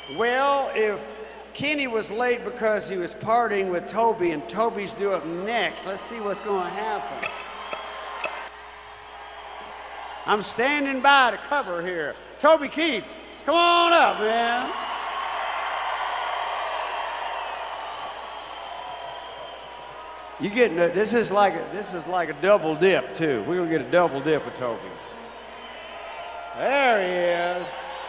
Well, if Kenny was late because he was partying with Toby and Toby's due up next, let's see what's going to happen. I'm standing by to cover here. Toby Keith, come on up, man. You getting this is like a double dip too. We're gonna get a double dip with Toby. There he is.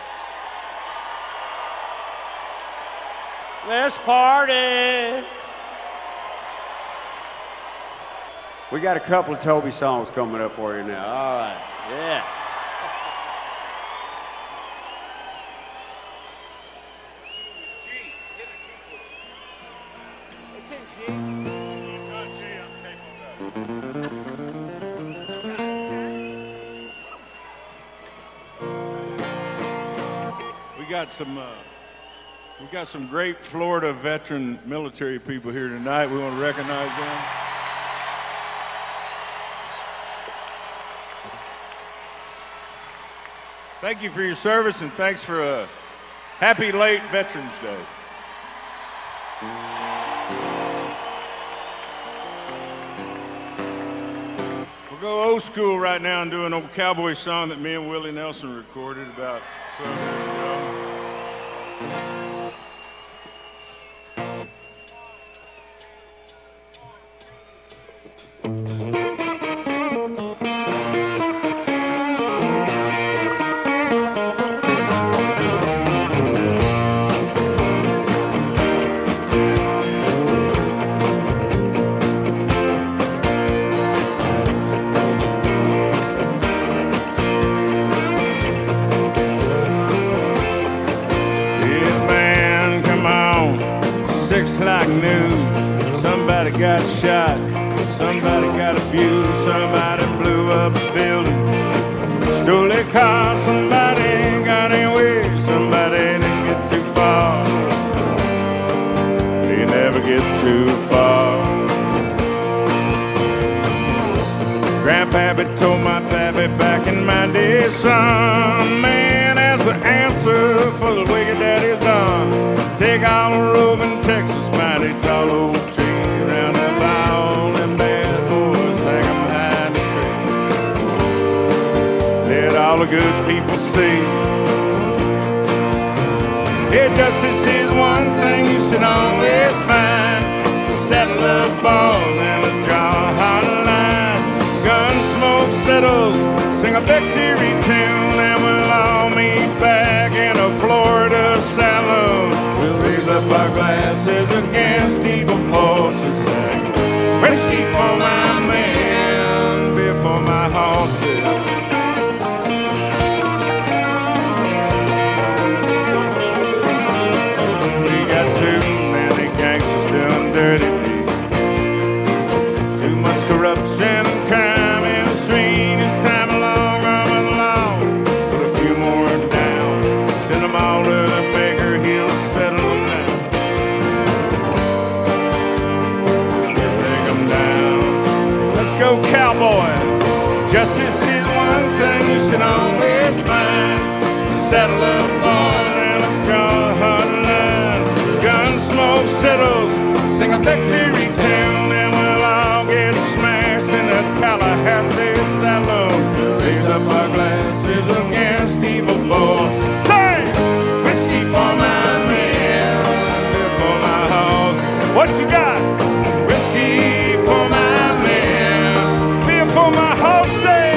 Let's party. We got a couple of Toby songs coming up for you now. All right, yeah. We got some great Florida veteran military people here tonight. We want to recognize them. Thank you for your service and thanks for a happy late Veterans Day. We'll go old school right now and do an old cowboy song that me and Willie Nelson recorded about 12 years ago. Like news, somebody got shot, somebody got abused, somebody blew up a building, stole a car, somebody ain't got anywhere, somebody didn't get too far, you never get too far. Grandpappy told my pappy back in my day, son, man, that's the answer for the way your daddy's done. Take all the roving Texas, mighty tall old tree, round up all them bad boys, hang 'em behind the street. Let all the good people see. Yeah, justice is one thing you should always find. Settle up balls and let's draw a hard line. Gun smoke settles, sing a victory tune, and we'll all meet back in a Florida saloon. We'll raise up our glasses against evil forces, sing whiskey for my men, beer for my horses. We got too many gangsters doing dirty deeds, too much corruption and crime in the street. It's time along, arm along, put a few more down, send them all to the Baker Hill, settle them down. Take them down. Let's go, cowboy. Justice is one thing you should always find. Settle up, boy, and let's draw a hard line. Gun smoke settles, sing a victory tune, and we'll all get smashed in the Tallahassee saloon. Raise up our glasses against evil forces. Say, whiskey for my men, beer for my hogs. What you got? Whiskey for my men, beer for my horses.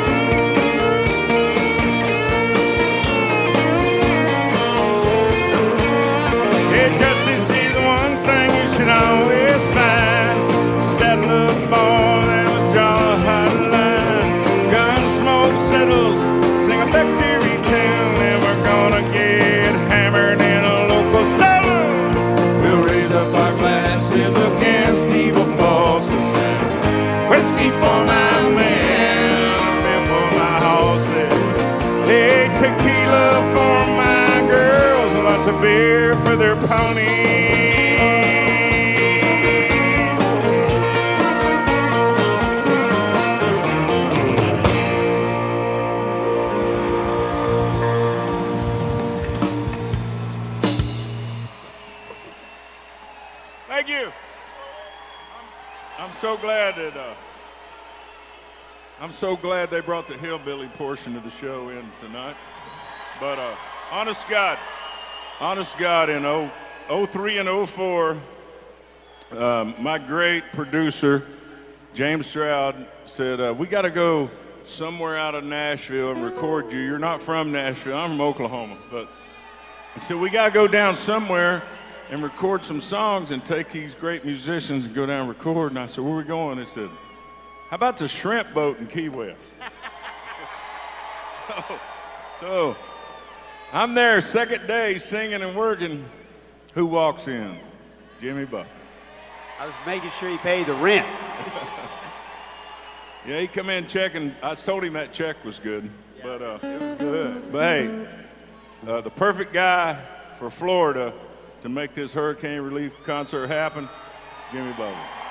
Yeah, justice is the one thing you should always find. Settle up, boy, and let's draw a hard line. Gun smoke settles, sing a victory tune, and we're gonna get hammered in a local saloon. We'll raise up our glasses against evil forces, and whiskey for my men, beer for my horses. Hey, tequila for my girls, lots of beer for their ponies. Thank you. I'm so glad that they brought the hillbilly portion of the show in tonight. But honest God, in 03 and 04, my great producer, James Stroud, said, we got to go somewhere out of Nashville and record you. You're not from Nashville. I'm from Oklahoma. But he said, we got to go down somewhere and record some songs and take these great musicians and go down and record. And I said, where are we going? They said, how about the shrimp boat in Key West? so I'm there second day singing and working. Who walks in? Jimmy Buffett. I was making sure he paid the rent. Yeah, he come in checking. I told him that check was good. Yeah, but it was good. But hey, the perfect guy for Florida to make this hurricane relief concert happen, Jimmy Buffett.